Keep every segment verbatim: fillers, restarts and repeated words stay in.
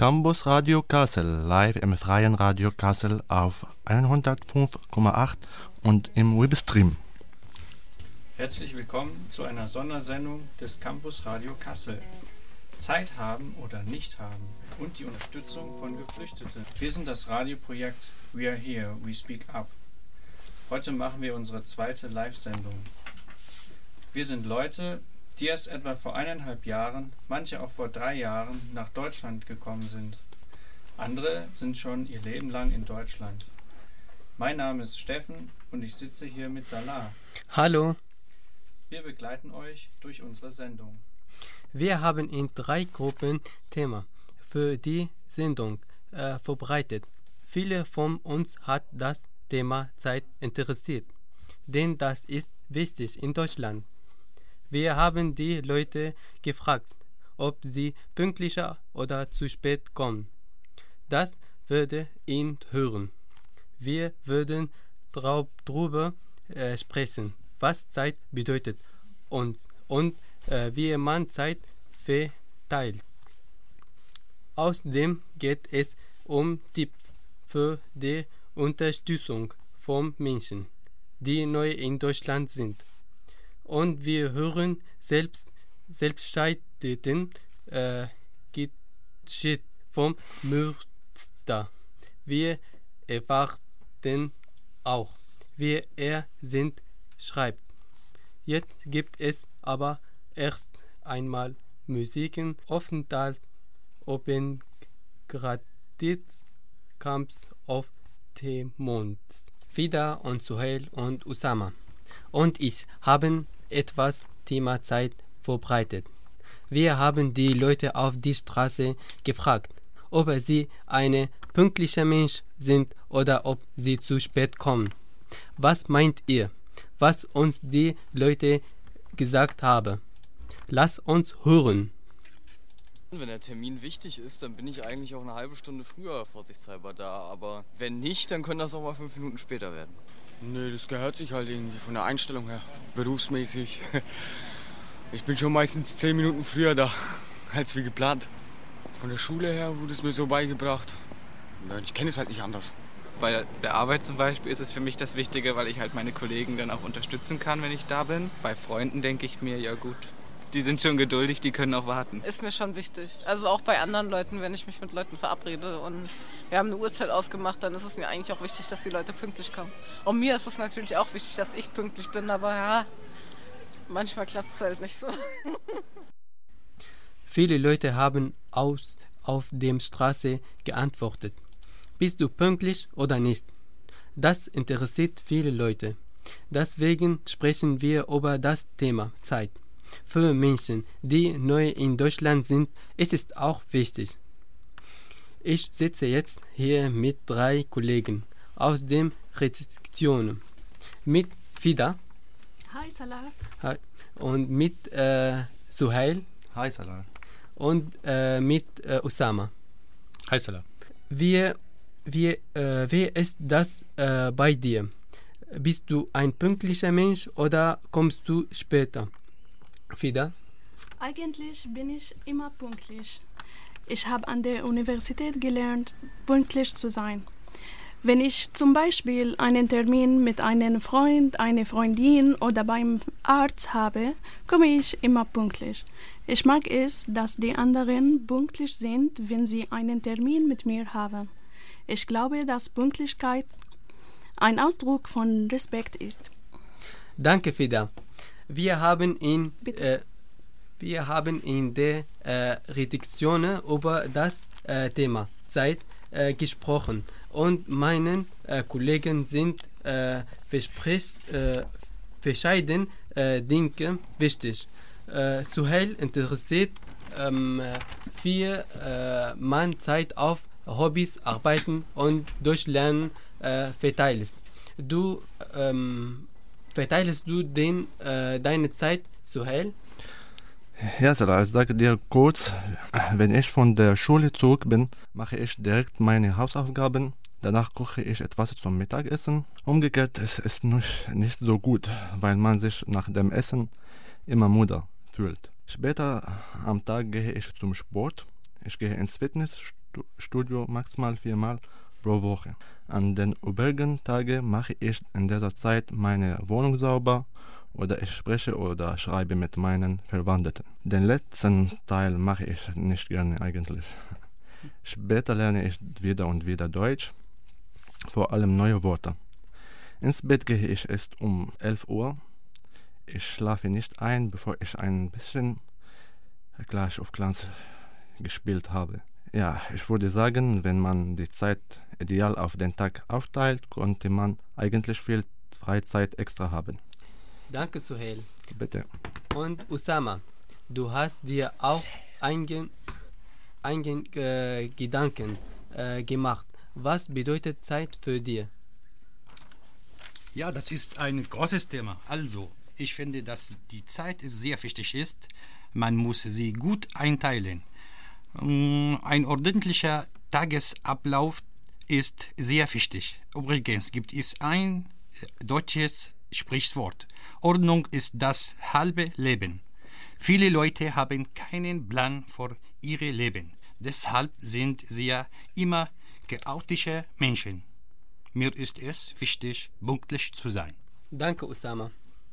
Campus Radio Kassel, live im Freien Radio Kassel auf hundertfünf Komma acht und im Webstream. Herzlich willkommen zu einer Sondersendung des Campus Radio Kassel. Zeit haben oder nicht haben und die Unterstützung von Geflüchteten. Wir sind das Radioprojekt We Are Here, We Speak Up. Heute machen wir unsere zweite Live-Sendung. Wir sind Leute, die erst etwa vor eineinhalb Jahren, manche auch vor drei Jahren, nach Deutschland gekommen sind. Andere sind schon ihr Leben lang in Deutschland. Mein Name ist Steffen und ich sitze hier mit Salah. Hallo. Wir begleiten euch durch unsere Sendung. Wir haben in drei Gruppen Themen für die Sendung äh, vorbereitet. Viele von uns hat das Thema Zeit interessiert, denn das ist wichtig in Deutschland. Wir haben die Leute gefragt, ob sie pünktlicher oder zu spät kommen. Das würde ihn hören. Wir würden darüber äh, sprechen, was Zeit bedeutet und, und äh, wie man Zeit verteilt. Außerdem geht es um Tipps für die Unterstützung von Menschen, die neu in Deutschland sind. Und wir hören selbst selbstständigen äh, Geschichten vom Münster. Wir erwarten auch, wie er sind schreibt. Jetzt gibt es aber erst einmal Musiken, Aufenthalt, Open Gratis, Camps of Demons. Fida und Suhail und Usama und ich haben etwas Thema Zeit vorbereitet. Wir haben die Leute auf die Straße gefragt, ob sie ein pünktlicher Mensch sind oder ob sie zu spät kommen. Was meint ihr, was uns die Leute gesagt haben? Lass uns hören. Wenn der Termin wichtig ist, dann bin ich eigentlich auch eine halbe Stunde früher vorsichtshalber da. Aber wenn nicht, dann können das auch mal fünf Minuten später werden. Nö, das gehört sich halt irgendwie von der Einstellung her, berufsmäßig. Ich bin schon meistens zehn Minuten früher da, als wie geplant. Von der Schule her wurde es mir so beigebracht. Ich kenne es halt nicht anders. Bei der Arbeit zum Beispiel ist es für mich das Wichtige, weil ich halt meine Kollegen dann auch unterstützen kann, wenn ich da bin. Bei Freunden denke ich mir, ja gut, die sind schon geduldig, die können auch warten. Ist mir schon wichtig. Also auch bei anderen Leuten, wenn ich mich mit Leuten verabrede und wir haben eine Uhrzeit ausgemacht, dann ist es mir eigentlich auch wichtig, dass die Leute pünktlich kommen. Und mir ist es natürlich auch wichtig, dass ich pünktlich bin, aber ja, manchmal klappt es halt nicht so. Viele Leute haben aus, auf der Straße geantwortet. Bist du pünktlich oder nicht? Das interessiert viele Leute. Deswegen sprechen wir über das Thema Zeit. Für Menschen, die neu in Deutschland sind, ist es auch wichtig. Ich sitze jetzt hier mit drei Kollegen aus den Redaktionen. Mit Fida. Hi Salah. Hi. Und mit äh, Suhail. Hi Salah. Und äh, mit äh, Usama. Hi Salah. Wie, wie, äh, wie ist das äh, bei dir? Bist du ein pünktlicher Mensch oder kommst du später? Fida? Eigentlich bin ich immer pünktlich. Ich habe an der Universität gelernt, pünktlich zu sein. Wenn ich zum Beispiel einen Termin mit einem Freund, einer Freundin oder beim Arzt habe, komme ich immer pünktlich. Ich mag es, dass die anderen pünktlich sind, wenn sie einen Termin mit mir haben. Ich glaube, dass Pünktlichkeit ein Ausdruck von Respekt ist. Danke, Fida. Wir haben in, äh, wir haben in der äh, Redaktion über das äh, Thema Zeit äh, gesprochen und meine äh, Kollegen sind äh, verspricht, äh, verschiedene äh, Dinge wichtig. Äh, Suhail interessiert, ähm, wie äh, man Zeit auf Hobbys, Arbeiten und Durchlernen äh, verteilst. Du ähm, Verteilst du den, äh, deine Zeit, Suhail? Ja, Salah, ich sage dir kurz, wenn ich von der Schule zurück bin, mache ich direkt meine Hausaufgaben. Danach koche ich etwas zum Mittagessen. Umgekehrt ist es nicht, nicht so gut, weil man sich nach dem Essen immer müde fühlt. Später am Tag gehe ich zum Sport. Ich gehe ins Fitness, Studio maximal viermal pro Woche. An den übrigen Tagen mache ich in dieser Zeit meine Wohnung sauber oder ich spreche oder schreibe mit meinen Verwandten. Den letzten Teil mache ich nicht gerne eigentlich. Später lerne ich wieder und wieder Deutsch, vor allem neue Wörter. Ins Bett gehe ich erst um elf Uhr. Ich schlafe nicht ein, bevor ich ein bisschen Clash of Clans gespielt habe. Ja, ich würde sagen, wenn man die Zeit ideal auf den Tag aufteilt, könnte man eigentlich viel Freizeit extra haben. Danke, Suhail. Bitte. Und Usama, du hast dir auch einige, einige äh, Gedanken äh, gemacht. Was bedeutet Zeit für dich? Ja, das ist ein großes Thema. Also, ich finde, dass die Zeit sehr wichtig ist. Man muss sie gut einteilen. Ein ordentlicher Tagesablauf ist sehr wichtig. Übrigens gibt es ein deutsches Sprichwort. Ordnung ist das halbe Leben. Viele Leute haben keinen Plan für ihr Leben. Deshalb sind sie immer chaotische Menschen. Mir ist es wichtig, pünktlich zu sein. Danke, Usama.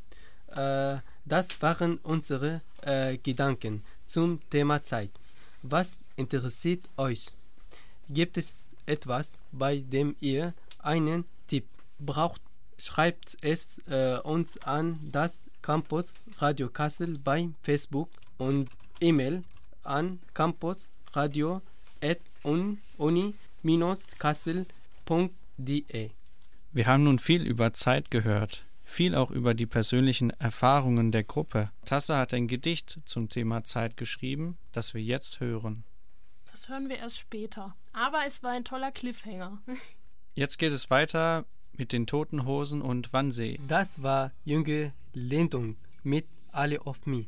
Äh, das waren unsere äh, Gedanken zum Thema Zeit. Was interessiert euch? Gibt es etwas, bei dem ihr einen Tipp braucht? Schreibt es äh, uns an das Campus Radio Kassel bei Facebook und E-Mail an campusradio at uni kassel punkt de. Wir haben nun viel über Zeit gehört, viel auch über die persönlichen Erfahrungen der Gruppe. Tasse hat ein Gedicht zum Thema Zeit geschrieben, das wir jetzt hören. Das hören wir erst später. Aber es war ein toller Cliffhanger. Jetzt geht es weiter mit den Toten Hosen und Wannsee. Das war Junge Lindung mit Alle of Me.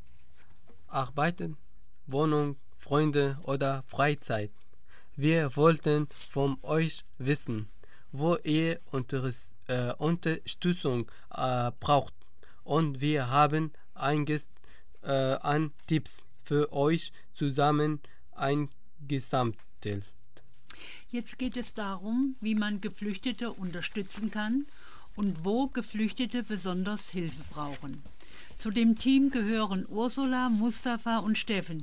Arbeiten, Wohnung, Freunde oder Freizeit. Wir wollten von euch wissen, wo ihr Unters- äh, Unterstützung äh, braucht. Und wir haben einiges äh, an Tipps für euch zusammen eingesammelt. Jetzt geht es darum, wie man Geflüchtete unterstützen kann und wo Geflüchtete besonders Hilfe brauchen. Zu dem Team gehören Ursula, Mustafa und Steffen.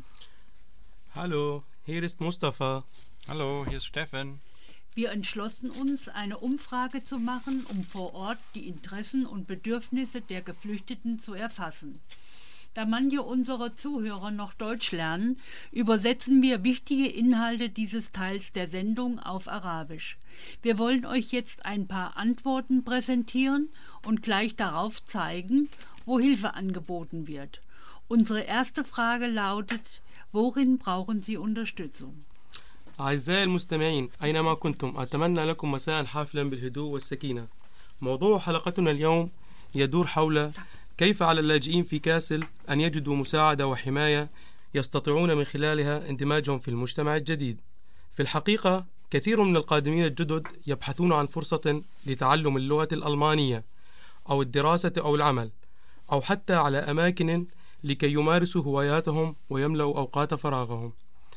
Hallo, hier ist Mustafa. Hallo, hier ist Steffen. Wir entschlossen uns, eine Umfrage zu machen, um vor Ort die Interessen und Bedürfnisse der Geflüchteten zu erfassen. Da manche unserer Zuhörer noch Deutsch lernen, übersetzen wir wichtige Inhalte dieses Teils der Sendung auf Arabisch. Wir wollen euch jetzt ein paar Antworten präsentieren und gleich darauf zeigen, wo Hilfe angeboten wird. Unsere erste Frage lautet: Worin brauchen Sie Unterstützung? أعزائي المستمعين أينما كنتم أتمنى لكم مساء حافلا بالهدوء والسكينة. موضوع حلقتنا اليوم يدور حول كيف على اللاجئين في كاسل أن يجدوا مساعدة وحماية يستطيعون من خلالها اندماجهم في المجتمع الجديد. في الحقيقة كثير من القادمين الجدد يبحثون عن فرصة لتعلم اللغة الألمانية أو الدراسة أو العمل أو حتى على أماكن لكي يمارسوا هواياتهم ويملأوا أوقات فراغهم.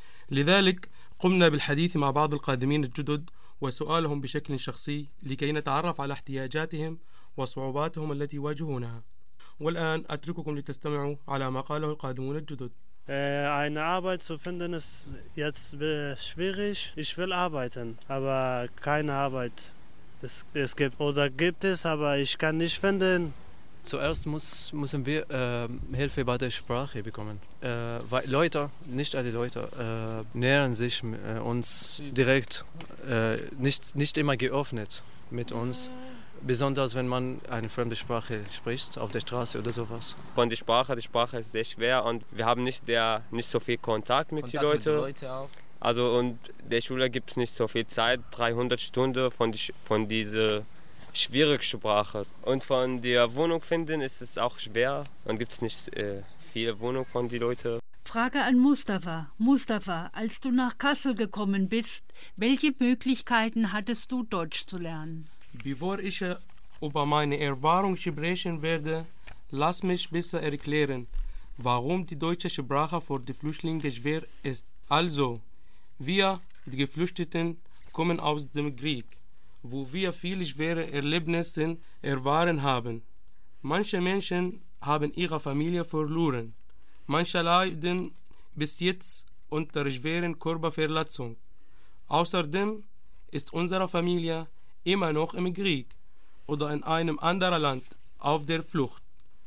لذلك قمنا بالحديث مع بعض القادمين الجدد وسؤالهم بشكل شخصي لكي نتعرف على احتياجاتهم وصعوباتهم التي يواجهونها. والآن أترككم لتستمعوا على ما قاله القادمون الجدد. Eine Arbeit zu finden ist jetzt schwierig. Ich will arbeiten, aber keine Arbeit. Es, es gibt oder gibt es, aber ich kann nicht finden. Zuerst muss, müssen wir äh, Hilfe bei der Sprache bekommen. Äh, weil Leute, nicht alle Leute, äh, nähern sich äh, uns direkt, äh, nicht, nicht immer geöffnet mit uns. Besonders wenn man eine fremde Sprache spricht, auf der Straße oder sowas. Von der Sprache, die Sprache ist sehr schwer und wir haben nicht, der, nicht so viel Kontakt mit den Leuten. Leute auch. Also und der Schule gibt es nicht so viel Zeit, dreihundert Stunden von, die, von dieser schwierigen Sprache. Und von der Wohnung finden ist es auch schwer und gibt es nicht äh, viele Wohnungen von den Leuten. Frage an Mustafa. Mustafa, als du nach Kassel gekommen bist, welche Möglichkeiten hattest du, Deutsch zu lernen? Bevor ich über meine Erfahrung sprechen werde, lass mich besser erklären, warum die deutsche Sprache für die Flüchtlinge schwer ist. Also, Wir, die Geflüchteten, kommen aus dem Krieg, wo wir viele schwere Erlebnisse erfahren haben. Manche Menschen haben ihre Familie verloren. Manche leiden bis jetzt unter schweren Körperverletzungen. Außerdem ist unsere Familie immer noch im Krieg oder in einem anderen Land auf der Flucht.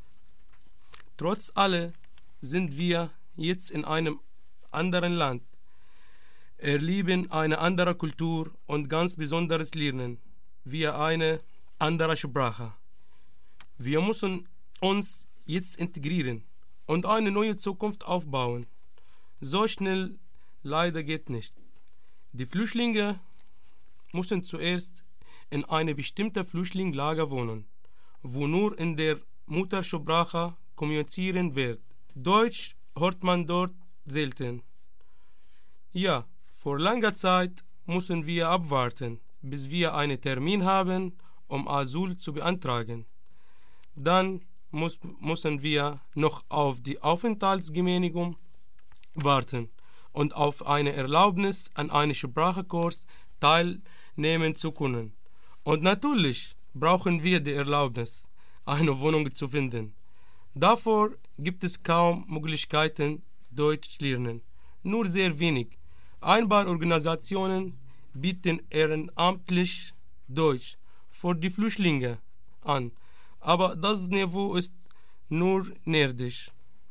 Trotz allem sind wir jetzt in einem anderen Land, erleben eine andere Kultur und ganz besonderes Lernen, wie eine andere Sprache. Wir müssen uns jetzt integrieren und eine neue Zukunft aufbauen. So schnell leider geht nicht. Die Flüchtlinge müssen zuerst in einem bestimmten Flüchtlingslager wohnen, wo nur in der Muttersprache kommunizieren wird. Deutsch hört man dort selten. Ja, vor langer Zeit müssen wir abwarten, bis wir einen Termin haben, um Asyl zu beantragen. Dann muss, müssen wir noch auf die Aufenthaltsgenehmigung warten und auf eine Erlaubnis an einen Sprachkurs teilnehmen zu können. Und natürlich brauchen wir die Erlaubnis, eine Wohnung zu finden. Davor gibt es kaum Möglichkeiten, Deutsch zu lernen, nur sehr wenig. Ein paar Organisationen bieten ehrenamtlich Deutsch für die Flüchtlinge an, aber das Niveau ist nur nerdig.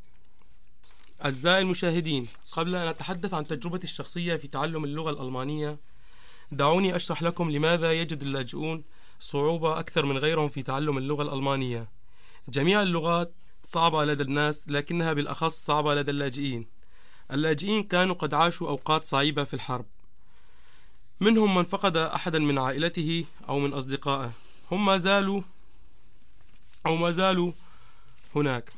أعزائي المشاهدين، قبل أن أتحدث عن تجربتي الشخصية في تعلم اللغة الألمانية، دعوني أشرح لكم لماذا يجد اللاجئون صعوبة أكثر من غيرهم في تعلم اللغة الألمانية. جميع اللغات صعبة لدى الناس، لكنها بالأخص صعبة لدى اللاجئين. اللاجئين كانوا قد عاشوا أوقات صعيبة في الحرب، منهم من فقد أحدا من عائلته أو من أصدقائه. هم ما زالوا أو ما زالوا هناك،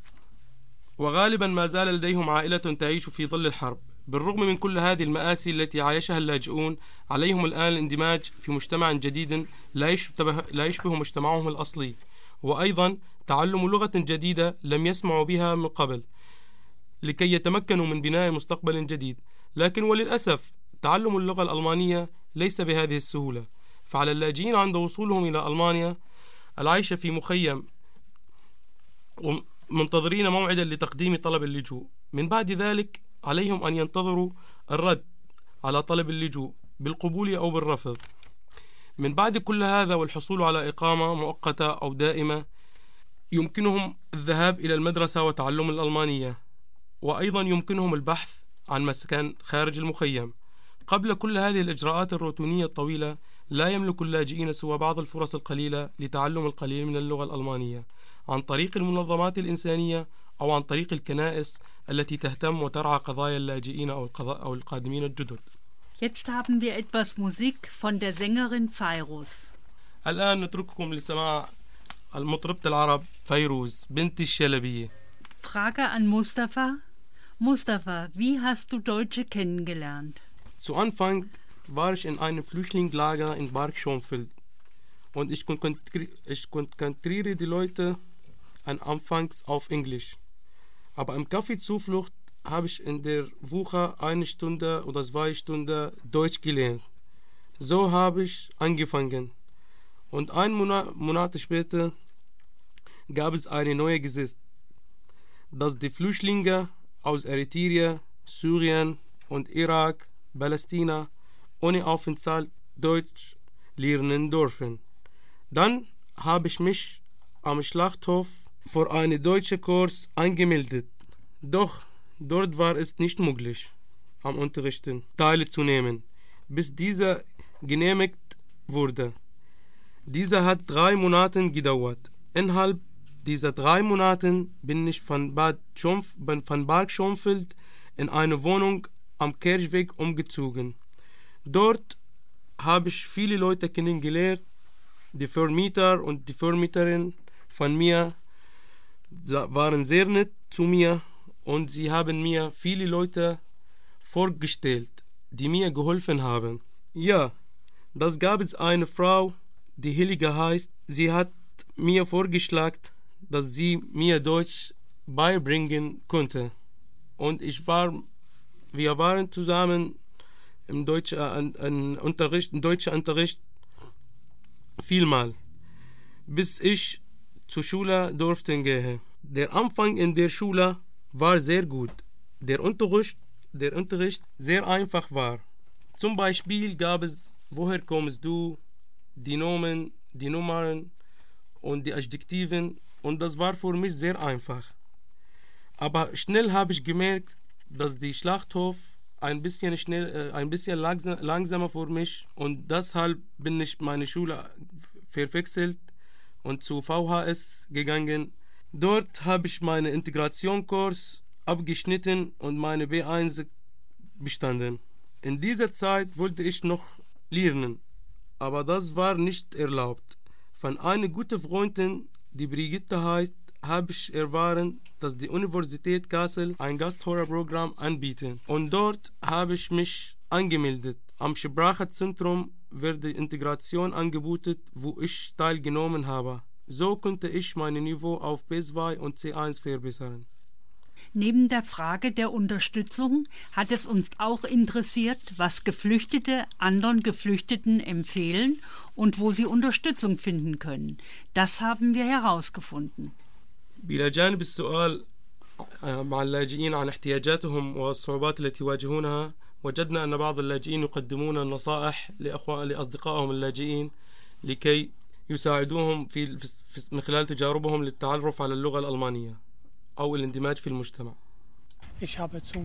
وغالبا ما زال لديهم عائلة تعيش في ظل الحرب. بالرغم من كل هذه المآسي التي عايشها اللاجئون، عليهم الآن الاندماج في مجتمع جديد لا يشبه, لا يشبه مجتمعهم الأصلي، وأيضا تعلم لغة جديدة لم يسمعوا بها من قبل لكي يتمكنوا من بناء مستقبل جديد. لكن وللأسف تعلم اللغة الألمانية ليس بهذه السهولة، فعلى اللاجئين عند وصولهم إلى ألمانيا العيش في مخيم منتظرين موعدا لتقديم طلب اللجوء. من بعد ذلك عليهم أن ينتظروا الرد على طلب اللجوء بالقبول أو بالرفض. من بعد كل هذا والحصول على إقامة مؤقتة أو دائمة، يمكنهم الذهاب إلى المدرسة وتعلم الألمانية، وأيضا يمكنهم البحث عن مسكن خارج المخيم. قبل كل هذه الإجراءات الروتينية الطويلة، لا يملك اللاجئين سوى بعض الفرص القليلة لتعلم القليل من اللغة الألمانية عن طريق المنظمات الإنسانية أو عن طريق الكنائس التي تهتم وترعى قضايا اللاجئين أو أو القادمين الجدد. Jetzt haben wir etwas Musik von der Sängerin Fairuz. الآن نترككم لسماع المطربة العرب فيروز بنت الشلبية. Frage an Mustafa. Mustafa, wie hast du Deutsche kennengelernt? Zu Anfang war ich in einem Flüchtlingslager in Park Schönfeld und ich konzentriere die Leute anfangs auf Englisch. Aber im Café Zuflucht habe ich in der Woche eine Stunde oder zwei Stunden Deutsch gelernt. So habe ich angefangen. Und ein Monat, Monat später gab es eine neue Gesetz, dass die Flüchtlinge aus Eritrea, Syrien und Irak, Palästina ohne Aufenthalt Deutsch lernen dürfen. Dann habe ich mich am Schlachthof für einen deutschen Kurs angemeldet. Doch dort war es nicht möglich, am Unterrichten teilzunehmen, bis dieser genehmigt wurde. Dieser hat drei Monate gedauert. Innerhalb dieser drei Monate bin ich von Bad Schonf, von Park Schönfeld in eine Wohnung am Kirchweg umgezogen. Dort habe ich viele Leute kennengelernt. Die Vermieter und die Vermieterin von mir waren sehr nett zu mir und sie haben mir viele Leute vorgestellt, die mir geholfen haben. Ja, das gab es eine Frau, die Helga heißt. Sie hat mir vorgeschlagen, dass sie mir Deutsch beibringen konnte. Und ich war, wir waren zusammen im deutschen äh, Unterricht, im deutschen Unterricht vielmal, bis ich zur Schule durfte gehen. Der Anfang in der Schule war sehr gut. Der Unterricht, der Unterricht sehr einfach war. Zum Beispiel gab es, woher kommst du, die Nomen, die Nummern und die Adjektiven, und das war für mich sehr einfach. Aber schnell habe ich gemerkt, dass die Schlachthof ein bisschen schnell, äh, ein bisschen langsam, langsamer für mich, und deshalb bin ich meine Schule verwechselt und zu V H S gegangen. Dort habe ich meinen Integrationskurs abgeschnitten und meine B eins bestanden. In dieser Zeit wollte ich noch lernen, aber das war nicht erlaubt. Von einer guten Freundin, die Brigitte heißt, habe ich erfahren, dass die Universität Kassel ein Gasthörerprogramm anbietet. Und dort habe ich mich angemeldet. Am Sprachenzentrum wird die Integration angeboten, wo ich teilgenommen habe. So konnte ich mein Niveau auf B zwei und C eins verbessern. Neben der Frage der Unterstützung hat es uns auch interessiert, was Geflüchtete anderen Geflüchteten empfehlen und wo sie Unterstützung finden können. Das haben wir herausgefunden. بإلى جانب السؤال مع اللاجئين عن احتياجاتهم والصعوبات التي يواجهونها، وجدنا أن بعض اللاجئين يقدمون النصائح لأخوان لأصدقائهم اللاجئين لكي يساعدوهم في من خلال تجاربهم للتعرف على اللغة الألمانية أو الاندماج في المجتمع. Ich habe zum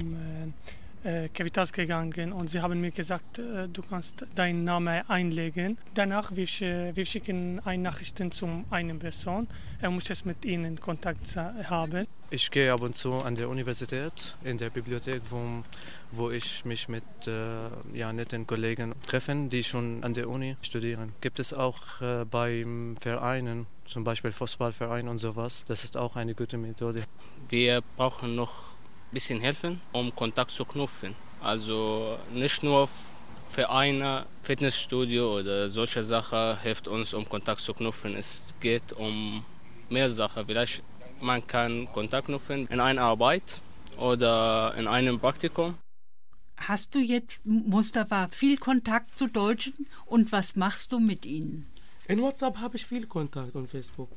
äh, Caritas gegangen und sie haben mir gesagt, äh, du kannst deinen Namen einlegen. Danach wir, wir schicken eine Nachricht zu einer Person. Er muss es mit ihnen Kontakt haben. Ich gehe ab und zu an der Universität, in der Bibliothek, wo, wo ich mich mit äh, ja, netten Kollegen treffe, die schon an der Uni studieren. Gibt es auch äh, bei Vereinen, zum Beispiel Fußballverein und sowas. Das ist auch eine gute Methode. Wir brauchen noch ein bisschen helfen, um Kontakt zu knüpfen. Also nicht nur Vereine, Fitnessstudio oder solche Sachen hilft uns, um Kontakt zu knüpfen. Es geht um mehr Sachen. Vielleicht man kann Kontakt knüpfen in einer Arbeit oder in einem Praktikum. Hast du jetzt, Mustafa, viel Kontakt zu Deutschen und was machst du mit ihnen? In WhatsApp habe ich viel Kontakt und Facebook.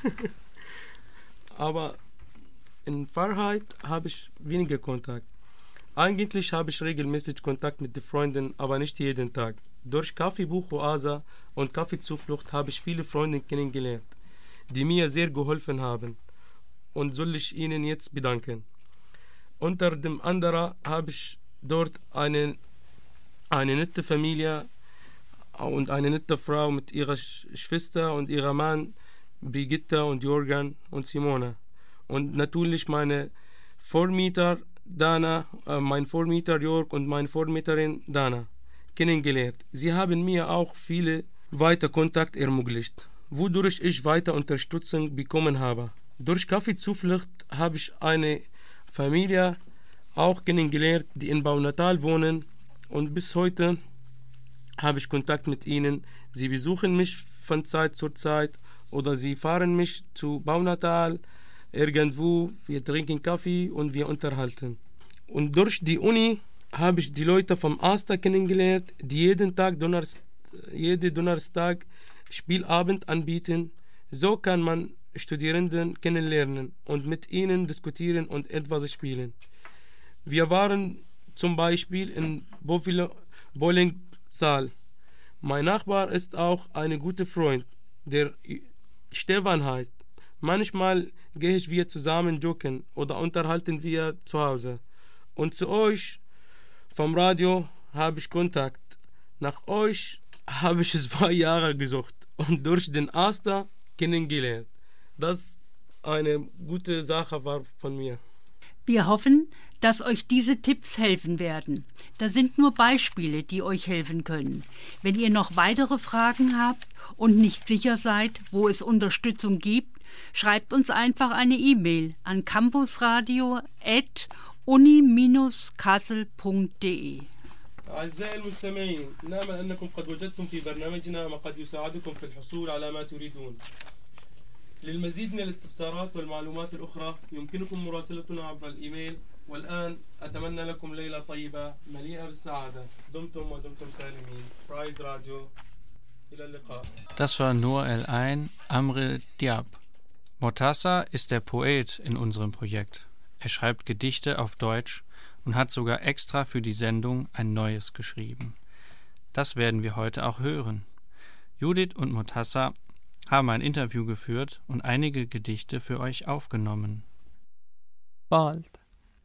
Aber in Wahrheit habe ich weniger Kontakt. Eigentlich habe ich regelmäßig Kontakt mit den Freunden, aber nicht jeden Tag. Durch Kaffeebuch Oase und Kaffeezuflucht habe ich viele Freunde kennengelernt, die mir sehr geholfen haben. Und soll ich ihnen jetzt bedanken. Unter dem anderen habe ich dort eine, eine nette Familie und eine nette Frau mit ihrer Schwester und ihrem Mann, Brigitte und Jürgen und Simone. Und natürlich meine Vormieter Dana, äh, mein Vormieter Jörg und meine Vormieterin Dana kennengelernt. Sie haben mir auch viele weiter Kontakt ermöglicht, wodurch ich weiter Unterstützung bekommen habe. Durch Kaffeezuflucht habe ich eine Familie auch kennengelernt, die in Baunatal wohnen, und bis heute habe ich Kontakt mit ihnen. Sie besuchen mich von Zeit zu Zeit oder sie fahren mich zu Baunatal irgendwo, wir trinken Kaffee und wir unterhalten. Und durch die Uni habe ich die Leute vom Asta kennengelernt, die jeden Tag Donnerstag, jeden Donnerstag Spielabend anbieten. So kann man Studierenden kennenlernen und mit ihnen diskutieren und etwas spielen. Wir waren zum Beispiel in Bowlingsaal. Mein Nachbar ist auch ein guter Freund, der Stefan heißt. Manchmal gehe ich wir zusammen joggen oder unterhalten wir zu Hause. Und zu euch vom Radio habe ich Kontakt. Nach euch habe ich zwei Jahre gesucht und durch den Asta kennengelernt. Das eine gute Sache war von mir. Wir hoffen, dass euch diese Tipps helfen werden. Das sind nur Beispiele, die euch helfen können. Wenn ihr noch weitere Fragen habt und nicht sicher seid, wo es Unterstützung gibt, schreibt uns einfach eine E-Mail an campusradio at uni dash kassel punkt de. أعزائي المستمعين، نأمل أنكم قد وجدتم في برنامجنا ما قد يساعدكم في الحصول على ما تريدون. للمزيد من الاستفسارات والمعلومات الأخرى يمكنكم مراسلتنا عبر الإيميل والآن أتمنى لكم ليلة طيبة مليئة بالسعادة. دمتم ودمتم سالمين. فرايز راديو. إلى اللقاء. Das war Nour El-Ain Amre Diab. Mortassa ist der Poet in unserem Projekt. Er schreibt Gedichte auf Deutsch und hat sogar extra für die Sendung ein neues geschrieben. Das werden wir heute auch hören. Judith und Mortassa haben ein Interview geführt und einige Gedichte für euch aufgenommen. Wald.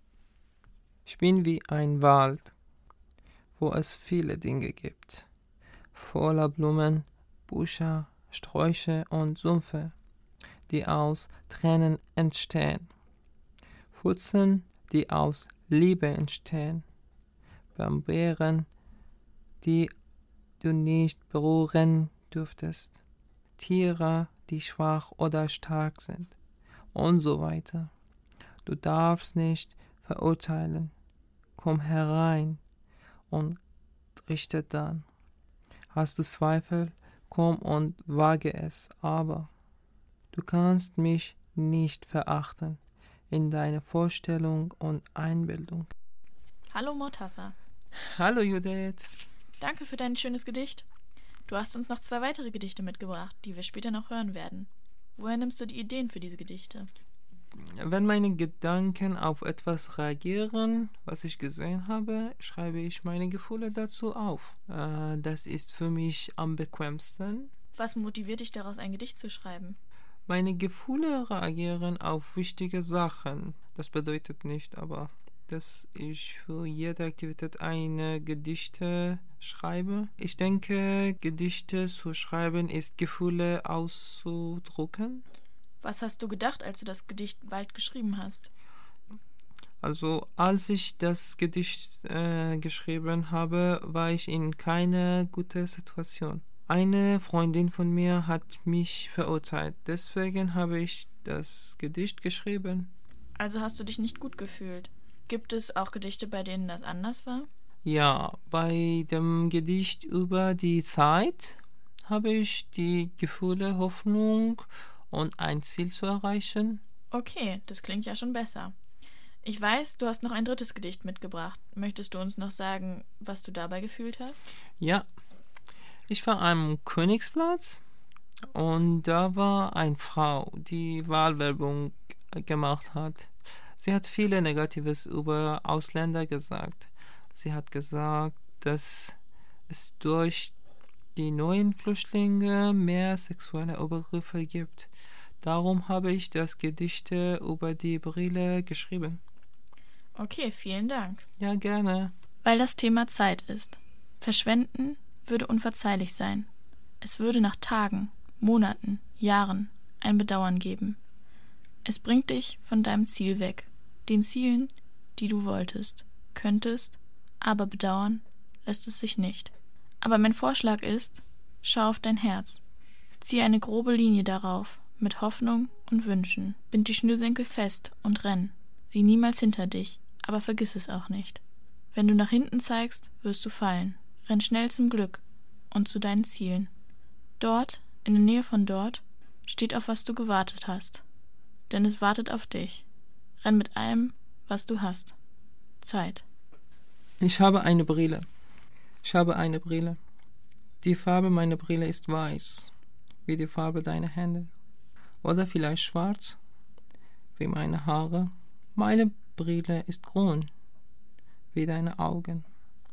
Ich bin wie ein Wald, wo es viele Dinge gibt, voller Blumen, Büsche, Sträucher und Sümpfe, die aus Tränen entstehen, Wurzeln, die aus Liebe entstehen, Beeren, die du nicht berühren dürftest, Tiere, die schwach oder stark sind und so weiter. Du darfst nicht verurteilen. Komm herein und richte dann. Hast du Zweifel? Komm und wage es, aber du kannst mich nicht verachten in deiner Vorstellung und Einbildung. Hallo Mortassa. Hallo Judith. Danke für dein schönes Gedicht. Du hast uns noch zwei weitere Gedichte mitgebracht, die wir später noch hören werden. Woher nimmst du die Ideen für diese Gedichte? Wenn meine Gedanken auf etwas reagieren, was ich gesehen habe, schreibe ich meine Gefühle dazu auf. Äh, das ist für mich am bequemsten. Was motiviert dich daraus, ein Gedicht zu schreiben? Meine Gefühle reagieren auf wichtige Sachen. Das bedeutet nicht, aber dass ich für jede Aktivität eine Gedichte schreibe. Ich denke, Gedichte zu schreiben ist Gefühle auszudrücken. Was hast du gedacht, als du das Gedicht Wald geschrieben hast? Also, als ich das Gedicht äh, geschrieben habe, war ich in keine gute Situation. Eine Freundin von mir hat mich verurteilt. Deswegen habe ich das Gedicht geschrieben. Also hast du dich nicht gut gefühlt. Gibt es auch Gedichte, bei denen das anders war? Ja, bei dem Gedicht über die Zeit habe ich die Gefühle, Hoffnung und ein Ziel zu erreichen. Okay, das klingt ja schon besser. Ich weiß, du hast noch ein drittes Gedicht mitgebracht. Möchtest du uns noch sagen, was du dabei gefühlt hast? Ja, ich war am Königsplatz und da war eine Frau, die Wahlwerbung gemacht hat. Sie hat viele Negatives über Ausländer gesagt. Sie hat gesagt, dass es durch die neuen Flüchtlinge mehr sexuelle Übergriffe gibt. Darum habe ich das Gedicht über die Brille geschrieben. Okay, vielen Dank. Ja, gerne. Weil das Thema Zeit ist. Verschwenden würde unverzeihlich sein. Es würde nach Tagen, Monaten, Jahren ein Bedauern geben. Es bringt dich von deinem Ziel weg. Den Zielen, die du wolltest, könntest, aber bedauern lässt es sich nicht. Aber mein Vorschlag ist, schau auf dein Herz. Zieh eine grobe Linie darauf, mit Hoffnung und Wünschen. Bind die Schnürsenkel fest und renn. Sieh niemals hinter dich, aber vergiss es auch nicht. Wenn du nach hinten zeigst, wirst du fallen. Renn schnell zum Glück und zu deinen Zielen. Dort, in der Nähe von dort, steht auf was du gewartet hast. Denn es wartet auf dich. Renn mit allem, was du hast. Zeit. Ich habe eine Brille. Ich habe eine Brille. Die Farbe meiner Brille ist weiß, wie die Farbe deiner Hände. Oder vielleicht schwarz, wie meine Haare. Meine Brille ist grün, wie deine Augen.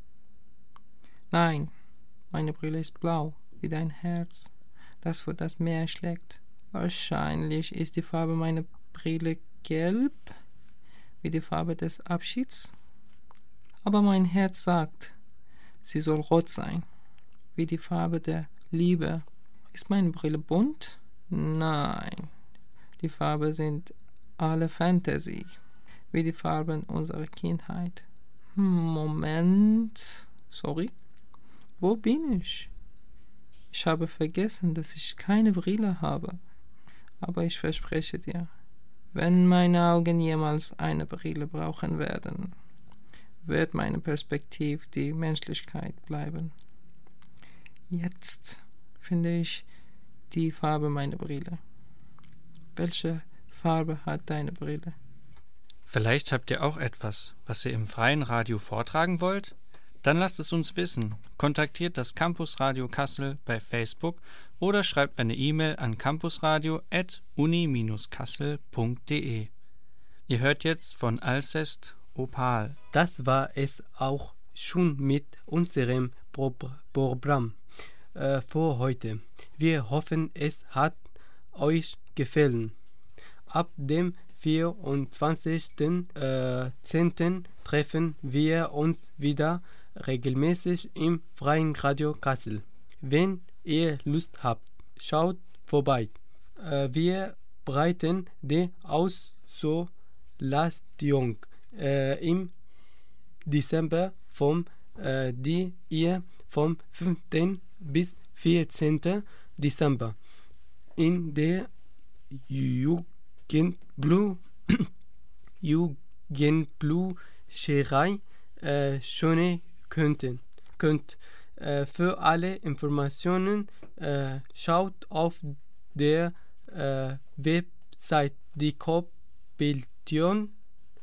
Nein, meine Brille ist blau, wie dein Herz, das für das Meer schlägt. Wahrscheinlich ist die Farbe meiner Brille gelb, wie die Farbe des Abschieds. Aber mein Herz sagt, sie soll rot sein, wie die Farbe der Liebe. Ist meine Brille bunt? Nein, die Farben sind alle Fantasy, wie die Farben unserer Kindheit. Moment, sorry, wo bin ich? Ich habe vergessen, dass ich keine Brille habe. Aber ich verspreche dir, wenn meine Augen jemals eine Brille brauchen werden, wird meine Perspektive die Menschlichkeit bleiben. Jetzt finde ich die Farbe meiner Brille. Welche Farbe hat deine Brille? Vielleicht habt ihr auch etwas, was ihr im freien Radio vortragen wollt? Dann lasst es uns wissen. Kontaktiert das Campusradio Kassel bei Facebook oder schreibt eine E-Mail an campusradio at uni dash kassel punkt de. Ihr hört jetzt von Alcest Opal. Das war es auch schon mit unserem Pro- Programm äh, für heute. Wir hoffen, es hat euch gefallen. Ab dem vierundzwanzigsten zehnten treffen wir uns wieder regelmäßig im Freien Radio Kassel. Wenn ihr Lust habt, schaut vorbei. Äh, wir breiten die Aussolation äh, im Dezember vom äh, die ihr vom fünften bis vierzehnten Dezember in der Jugendblu Jugendblutscherei äh, schöne könnten könnt. Äh, für alle Informationen äh, schaut auf der äh, Website dicopiltion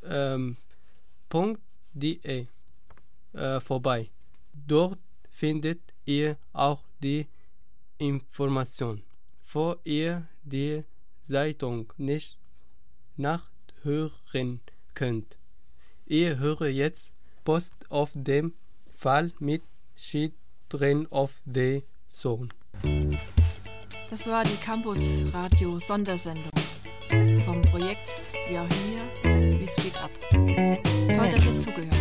punkt de äh, vorbei. Dort findet ihr auch die Information. Wo ihr die Zeitung nicht nachhören könnt. Ihr hört jetzt Post auf dem Fall mit Children of the Zone. Das war die Campus Radio Sondersendung vom Projekt We Are Here, We Speak Up. Toll, dass ihr zugehört habt.